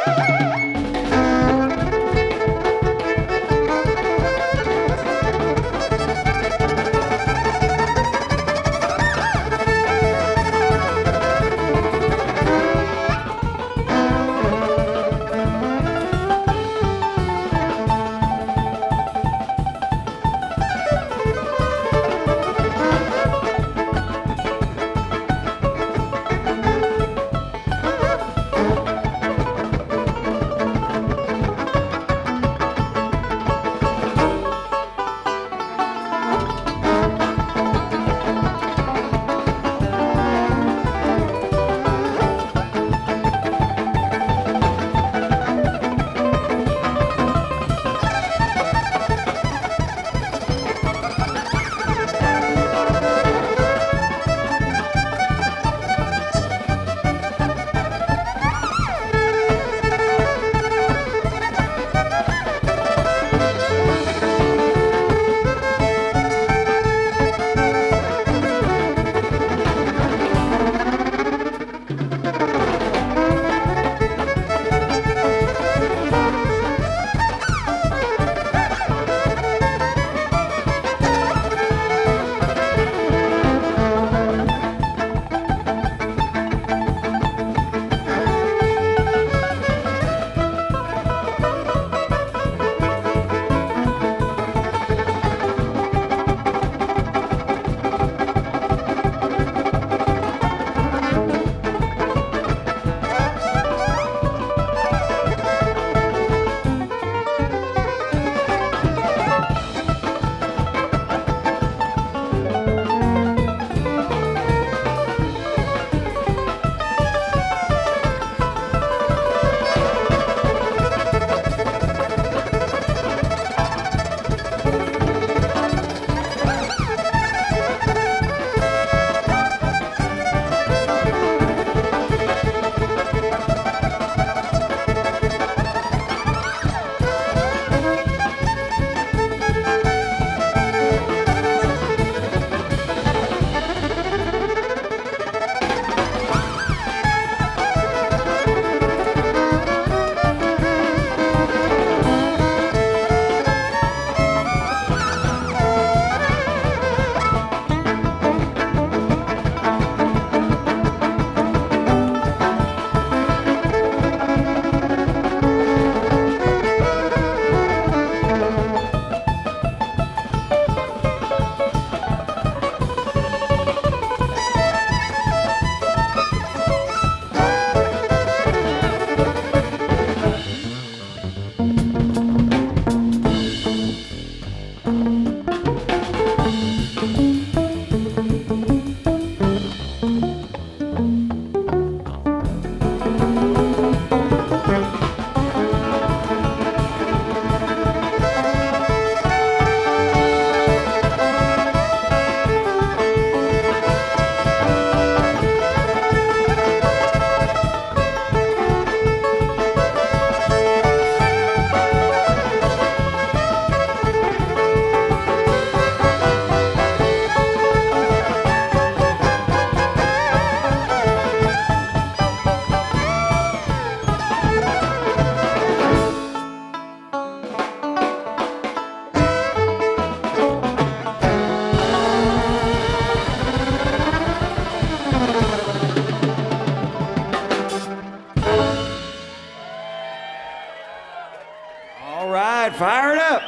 right, fire it up.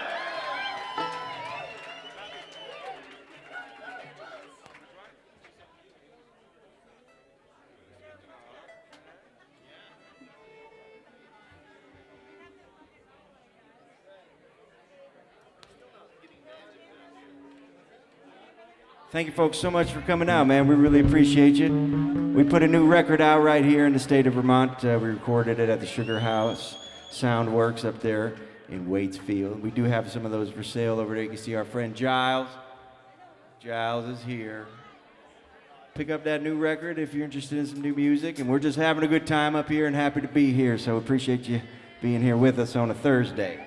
Thank you folks so much for coming out, man. We really appreciate you. We put a new record out right here in the state of Vermont. We recorded it at the Sugar House Soundworks up there in Waitsfield. We do have some of those for sale over there. You can see our friend Giles. Giles is here. Pick up that new record if you're interested in some new music. And we're just having a good time up here and happy to be here. So appreciate you being here with us on a Thursday.